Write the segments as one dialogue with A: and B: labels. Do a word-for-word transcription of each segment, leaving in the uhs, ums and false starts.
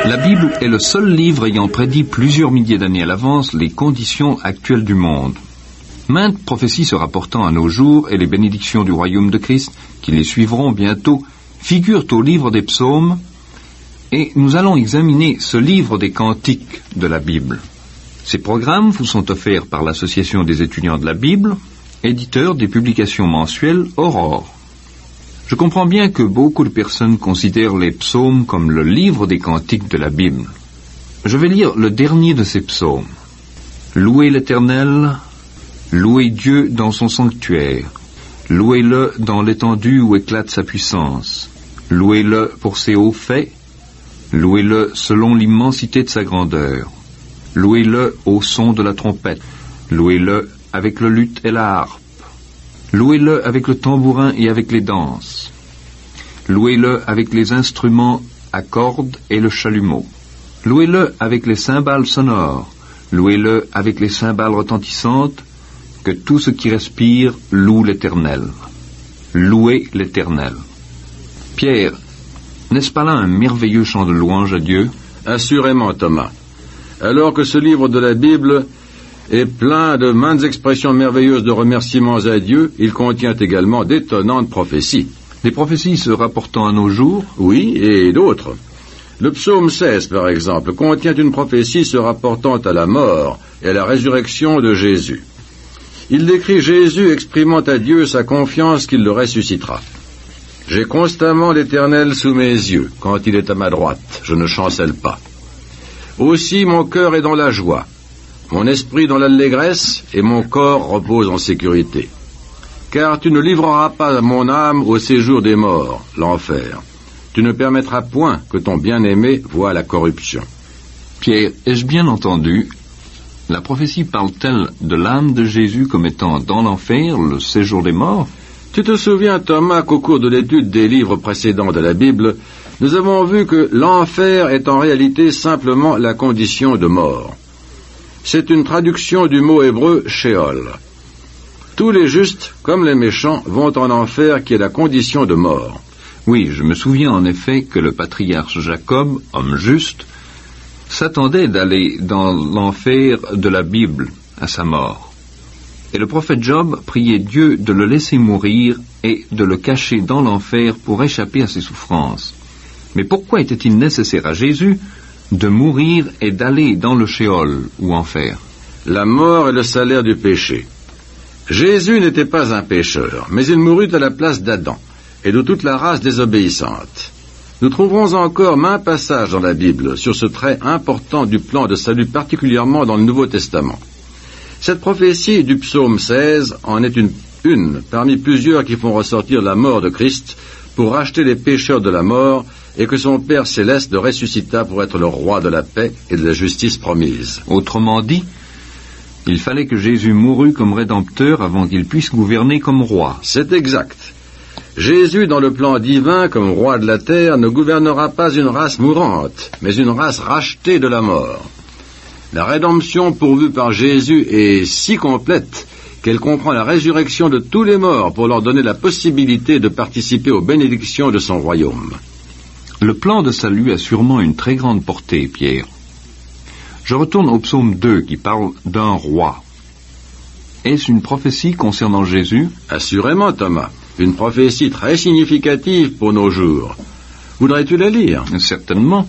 A: La Bible est le seul livre ayant prédit plusieurs milliers d'années à l'avance les conditions actuelles du monde. Maintes prophéties se rapportant à nos jours et les bénédictions du royaume de Christ, qui les suivront bientôt, figurent au livre des psaumes, et nous allons examiner ce livre des cantiques de la Bible. Ces programmes vous sont offerts par l'Association des étudiants de la Bible, éditeur des publications mensuelles Aurore. Je comprends bien que beaucoup de personnes considèrent les psaumes comme le livre des cantiques de la Bible. Je vais lire le dernier de ces psaumes. Louez l'Éternel, louez Dieu dans son sanctuaire, louez-le dans l'étendue où éclate sa puissance, louez-le pour ses hauts faits, louez-le selon l'immensité de sa grandeur, louez-le au son de la trompette, louez-le avec le luth et la harpe, louez-le avec le tambourin et avec les danses. Louez-le avec les instruments à cordes et le chalumeau. Louez-le avec les cymbales sonores. Louez-le avec les cymbales retentissantes. Que tout ce qui respire loue l'Éternel. Louez l'Éternel. Pierre, n'est-ce pas là un merveilleux chant de louange à Dieu?
B: Assurément, Thomas. Alors que ce livre de la Bible est plein de maintes expressions merveilleuses de remerciements à Dieu, il contient également d'étonnantes prophéties.
A: Des prophéties se rapportant à nos jours?
B: Oui, et d'autres. Le psaume seize, par exemple, contient une prophétie se rapportant à la mort et à la résurrection de Jésus. Il décrit Jésus exprimant à Dieu sa confiance qu'il le ressuscitera. « J'ai constamment l'Éternel sous mes yeux, quand il est à ma droite, je ne chancelle pas. Aussi mon cœur est dans la joie. Mon esprit dans l'allégresse, et mon corps repose en sécurité. Car tu ne livreras pas mon âme au séjour des morts, l'enfer. Tu ne permettras point que ton bien-aimé voie la corruption. »
A: Pierre, ai-je bien entendu? La prophétie parle-t-elle de l'âme de Jésus comme étant dans l'enfer, le séjour des morts?
B: Tu te souviens, Thomas, qu'au cours de l'étude des livres précédents de la Bible, nous avons vu que l'enfer est en réalité simplement la condition de mort. C'est une traduction du mot hébreu « Sheol ». Tous les justes, comme les méchants, vont en enfer qui est la condition de mort.
A: Oui, je me souviens en effet que le patriarche Jacob, homme juste, s'attendait d'aller dans l'enfer de la Bible à sa mort. Et le prophète Job priait Dieu de le laisser mourir et de le cacher dans l'enfer pour échapper à ses souffrances. Mais pourquoi était-il nécessaire à Jésus de mourir et d'aller dans le Sheol, ou enfer?
B: La mort est le salaire du péché. Jésus n'était pas un pécheur, mais il mourut à la place d'Adam et de toute la race désobéissante. Nous trouverons encore maints passages dans la Bible sur ce trait important du plan de salut, particulièrement dans le Nouveau Testament. Cette prophétie du psaume seize en est une, une parmi plusieurs qui font ressortir la mort de Christ pour racheter les pécheurs de la mort et que son Père céleste le ressuscita pour être le roi de la paix et de la justice promise.
A: Autrement dit, il fallait que Jésus mourût comme rédempteur avant qu'il puisse gouverner comme roi.
B: C'est exact. Jésus, dans le plan divin, comme roi de la terre, ne gouvernera pas une race mourante, mais une race rachetée de la mort. La rédemption pourvue par Jésus est si complète qu'elle comprend la résurrection de tous les morts pour leur donner la possibilité de participer aux bénédictions de son royaume.
A: Le plan de salut a sûrement une très grande portée, Pierre. Je retourne au psaume deux qui parle d'un roi. Est-ce une prophétie concernant Jésus?
B: Assurément, Thomas. Une prophétie très significative pour nos jours. Voudrais-tu la lire?
A: Certainement.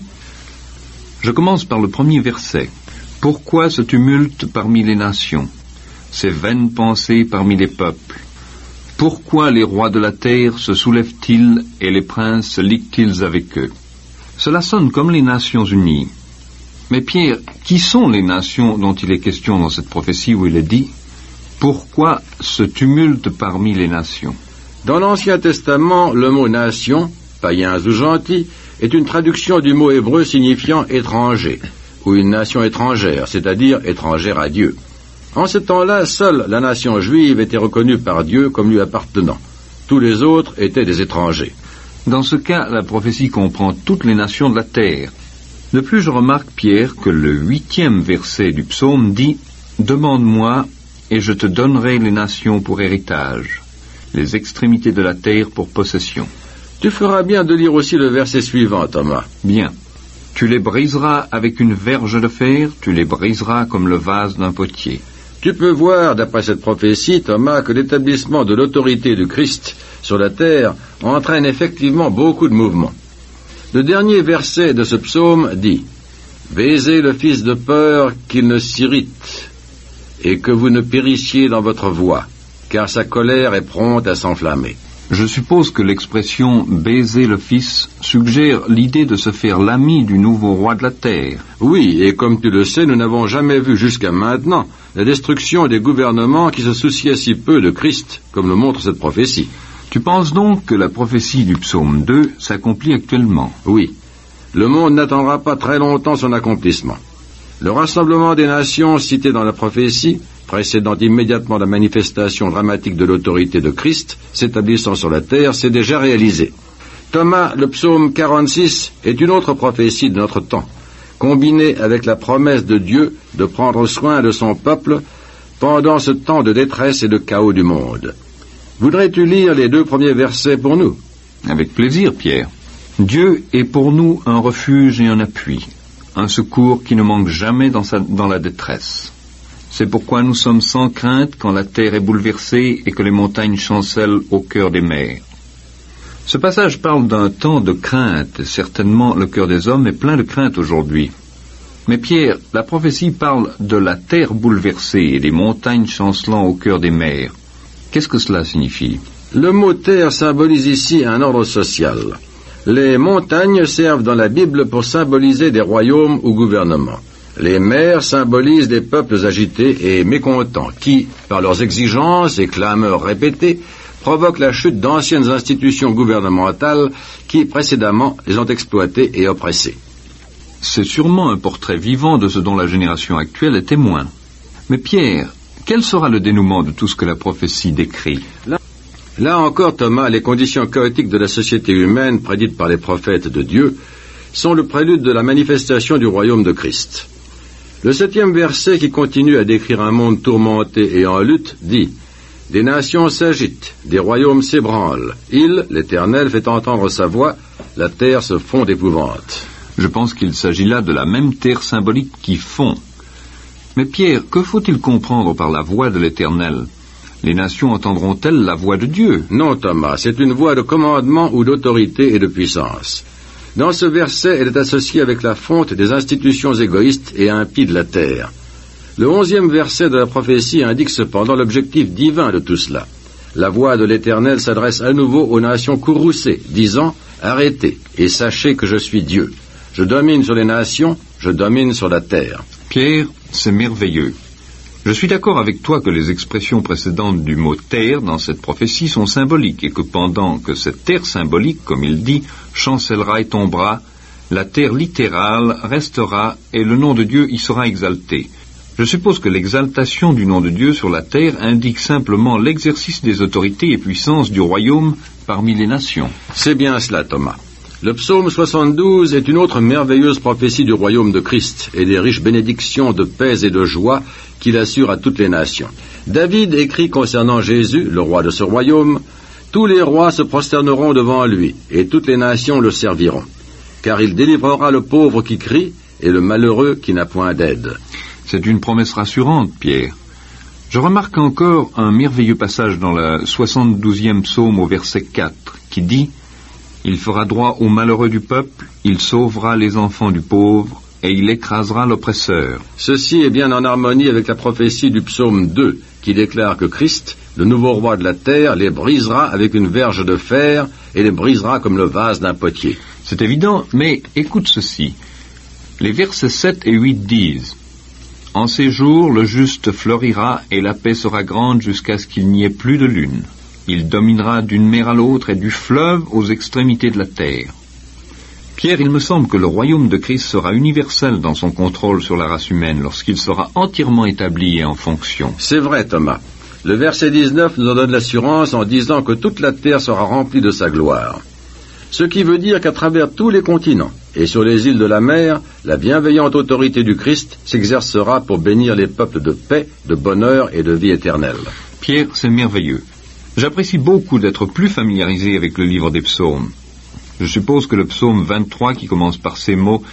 A: Je commence par le premier verset. « Pourquoi ce tumulte parmi les nations, ces vaines pensées parmi les peuples? Pourquoi les rois de la terre se soulèvent-ils et les princes se liguent-ils avec eux ?» Cela sonne comme les Nations Unies. Mais Pierre, qui sont les nations dont il est question dans cette prophétie où il est dit « Pourquoi ce tumulte parmi les nations ?»
B: Dans l'Ancien Testament, le mot « nation », païens ou gentils, est une traduction du mot hébreu signifiant « étranger », ou une nation étrangère, c'est-à-dire étrangère à Dieu. En ce temps-là, seule la nation juive était reconnue par Dieu comme lui appartenant. Tous les autres étaient des étrangers.
A: Dans ce cas, la prophétie comprend toutes les nations de la terre. De plus, je remarque, Pierre, que le huitième verset du psaume dit « Demande-moi, et je te donnerai les nations pour héritage, les extrémités de la terre pour possession. »
B: Tu feras bien de lire aussi le verset suivant, Thomas.
A: Bien. « Tu les briseras avec une verge de fer, tu les briseras comme le vase d'un potier.
B: Tu peux voir, d'après cette prophétie, Thomas, que l'établissement de l'autorité du Christ sur la terre entraîne effectivement beaucoup de mouvements. Le dernier verset de ce psaume dit « Baisez le fils de peur qu'il ne s'irrite, et que vous ne périssiez dans votre voie, car sa colère est prompte à s'enflammer. »
A: Je suppose que l'expression « baiser le fils » suggère l'idée de se faire l'ami du nouveau roi de la terre.
B: Oui, et comme tu le sais, nous n'avons jamais vu jusqu'à maintenant la destruction des gouvernements qui se souciaient si peu de Christ, comme le montre cette prophétie.
A: Tu penses donc que la prophétie du psaume deux s'accomplit actuellement?
B: Oui. Le monde n'attendra pas très longtemps son accomplissement. Le rassemblement des nations cité dans la prophétie, précédant immédiatement la manifestation dramatique de l'autorité de Christ, s'établissant sur la terre, s'est déjà réalisé. Thomas, le psaume quarante-six, est une autre prophétie de notre temps, combinée avec la promesse de Dieu de prendre soin de son peuple pendant ce temps de détresse et de chaos du monde. Voudrais-tu lire les deux premiers versets pour nous?
A: Avec plaisir, Pierre. Dieu est pour nous un refuge et un appui, un secours qui ne manque jamais dans, sa, dans la détresse. C'est pourquoi nous sommes sans crainte quand la terre est bouleversée et que les montagnes chancellent au cœur des mers. Ce passage parle d'un temps de crainte. Certainement, le cœur des hommes est plein de crainte aujourd'hui. Mais Pierre, la prophétie parle de la terre bouleversée et des montagnes chancelant au cœur des mers. Qu'est-ce que cela signifie?
B: Le mot terre symbolise ici un ordre social. Les montagnes servent dans la Bible pour symboliser des royaumes ou gouvernements. Les mers symbolisent des peuples agités et mécontents qui, par leurs exigences et clameurs répétées, provoquent la chute d'anciennes institutions gouvernementales qui, précédemment, les ont exploitées et oppressées.
A: C'est sûrement un portrait vivant de ce dont la génération actuelle est témoin. Mais Pierre, quel sera le dénouement de tout ce que la prophétie décrit?
B: Là, là encore, Thomas, les conditions chaotiques de la société humaine prédites par les prophètes de Dieu sont le prélude de la manifestation du royaume de Christ. Le septième verset, qui continue à décrire un monde tourmenté et en lutte, dit « Des nations s'agitent, des royaumes s'ébranlent. Il, l'Éternel, fait entendre sa voix, la terre se fond d'épouvante. »
A: Je pense qu'il s'agit là de la même terre symbolique qui fond. Mais Pierre, que faut-il comprendre par la voix de l'Éternel? Les nations entendront-elles la voix de Dieu?
B: Non, Thomas, c'est une voix de commandement ou d'autorité et de puissance. Dans ce verset, elle est associée avec la fonte des institutions égoïstes et impies de la terre. Le onzième verset de la prophétie indique cependant l'objectif divin de tout cela. La voix de l'Éternel s'adresse à nouveau aux nations courroucées, disant « Arrêtez et sachez que je suis Dieu. Je domine sur les nations, je domine sur la terre. »
A: Pierre, c'est merveilleux. Je suis d'accord avec toi que les expressions précédentes du mot « terre » dans cette prophétie sont symboliques et que pendant que cette terre symbolique, comme il dit, chancellera et tombera, la terre littérale restera et le nom de Dieu y sera exalté. Je suppose que l'exaltation du nom de Dieu sur la terre indique simplement l'exercice des autorités et puissances du royaume parmi les nations.
B: C'est bien cela, Thomas. Le psaume soixante-douze est une autre merveilleuse prophétie du royaume de Christ et des riches bénédictions de paix et de joie qu'il assure à toutes les nations. David écrit concernant Jésus, le roi de ce royaume, « Tous les rois se prosterneront devant lui, et toutes les nations le serviront. Car il délivrera le pauvre qui crie, et le malheureux qui n'a point d'aide. »
A: C'est une promesse rassurante, Pierre. Je remarque encore un merveilleux passage dans le soixante-douzième psaume au verset quatre, qui dit « Il fera droit aux malheureux du peuple, il sauvera les enfants du pauvre, et il écrasera l'oppresseur. »
B: Ceci est bien en harmonie avec la prophétie du psaume deux, qui déclare que Christ, le nouveau roi de la terre, les brisera avec une verge de fer, et les brisera comme le vase d'un potier.
A: C'est évident, mais écoute ceci. Les versets sept et huit disent « En ces jours, le juste fleurira, et la paix sera grande jusqu'à ce qu'il n'y ait plus de lune. Il dominera d'une mer à l'autre et du fleuve aux extrémités de la terre. » Pierre, il me semble que le royaume de Christ sera universel dans son contrôle sur la race humaine lorsqu'il sera entièrement établi et en fonction.
B: C'est vrai, Thomas. Le verset dix-neuf nous en donne l'assurance en disant que toute la terre sera remplie de sa gloire. Ce qui veut dire qu'à travers tous les continents et sur les îles de la mer, la bienveillante autorité du Christ s'exercera pour bénir les peuples de paix, de bonheur et de vie éternelle.
A: Pierre, c'est merveilleux. J'apprécie beaucoup d'être plus familiarisé avec le livre des psaumes. Je suppose que le psaume vingt-trois, qui commence par ces mots «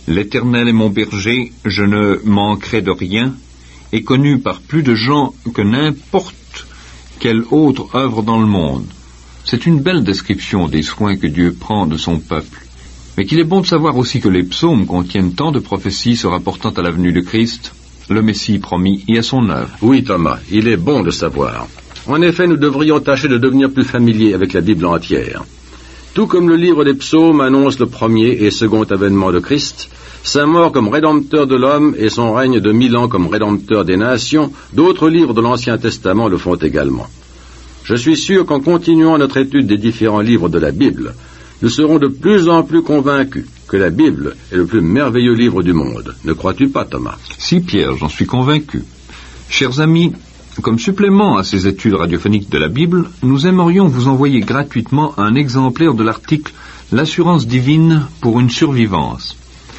A: L'Éternel est mon berger, je ne manquerai de rien, est connu par plus de gens que n'importe quelle autre œuvre dans le monde. C'est une belle description des soins que Dieu prend de son peuple. Mais qu'il est bon de savoir aussi que les psaumes contiennent tant de prophéties se rapportant à la venue de Christ, le Messie promis et à son œuvre.
B: Oui, Thomas, il est bon de savoir. En effet, nous devrions tâcher de devenir plus familiers avec la Bible entière. Tout comme le livre des psaumes annonce le premier et second avènement de Christ, sa mort comme rédempteur de l'homme et son règne de mille ans comme rédempteur des nations, d'autres livres de l'Ancien Testament le font également. Je suis sûr qu'en continuant notre étude des différents livres de la Bible, nous serons de plus en plus convaincus que la Bible est le plus merveilleux livre du monde. Ne crois-tu pas, Thomas?
A: Si, Pierre, j'en suis convaincu. Chers amis, comme supplément à ces études radiophoniques de la Bible, nous aimerions vous envoyer gratuitement un exemplaire de l'article « L'assurance divine pour une survivance ».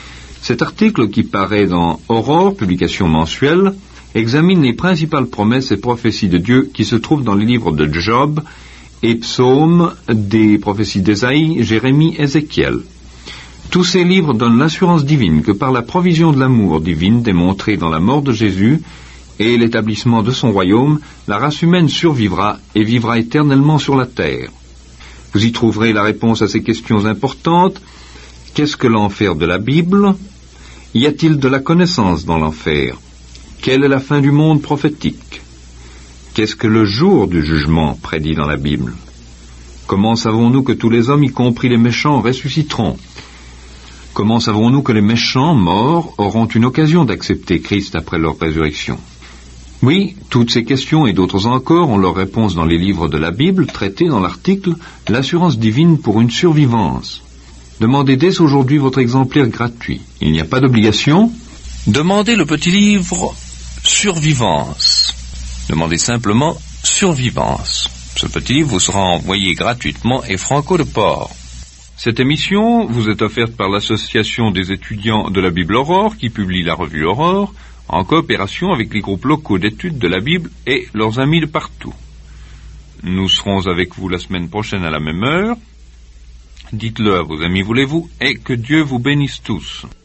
A: Cet article, qui paraît dans Aurore, publication mensuelle, examine les principales promesses et prophéties de Dieu qui se trouvent dans les livres de Job et Psaumes, des prophéties d'Ésaïe, Jérémie, Ézéchiel. Tous ces livres donnent l'assurance divine que par la provision de l'amour divine démontrée dans la mort de Jésus et l'établissement de son royaume, la race humaine survivra et vivra éternellement sur la terre. Vous y trouverez la réponse à ces questions importantes. Qu'est-ce que l'enfer de la Bible? Y a-t-il de la connaissance dans l'enfer? Quelle est la fin du monde prophétique? Qu'est-ce que le jour du jugement prédit dans la Bible? Comment savons-nous que tous les hommes, y compris les méchants, ressusciteront? Comment savons-nous que les méchants morts auront une occasion d'accepter Christ après leur résurrection? Oui, toutes ces questions et d'autres encore ont leur réponse dans les livres de la Bible traités dans l'article « L'assurance divine pour une survivance ». Demandez dès aujourd'hui votre exemplaire gratuit. Il n'y a pas d'obligation. Demandez le petit livre « Survivance ». Demandez simplement « Survivance ». Ce petit livre vous sera envoyé gratuitement et franco de port. Cette émission vous est offerte par l'Association des étudiants de la Bible Aurore qui publie la revue Aurore en coopération avec les groupes locaux d'études de la Bible et leurs amis de partout. Nous serons avec vous la semaine prochaine à la même heure. Dites-le à vos amis, voulez-vous, et que Dieu vous bénisse tous.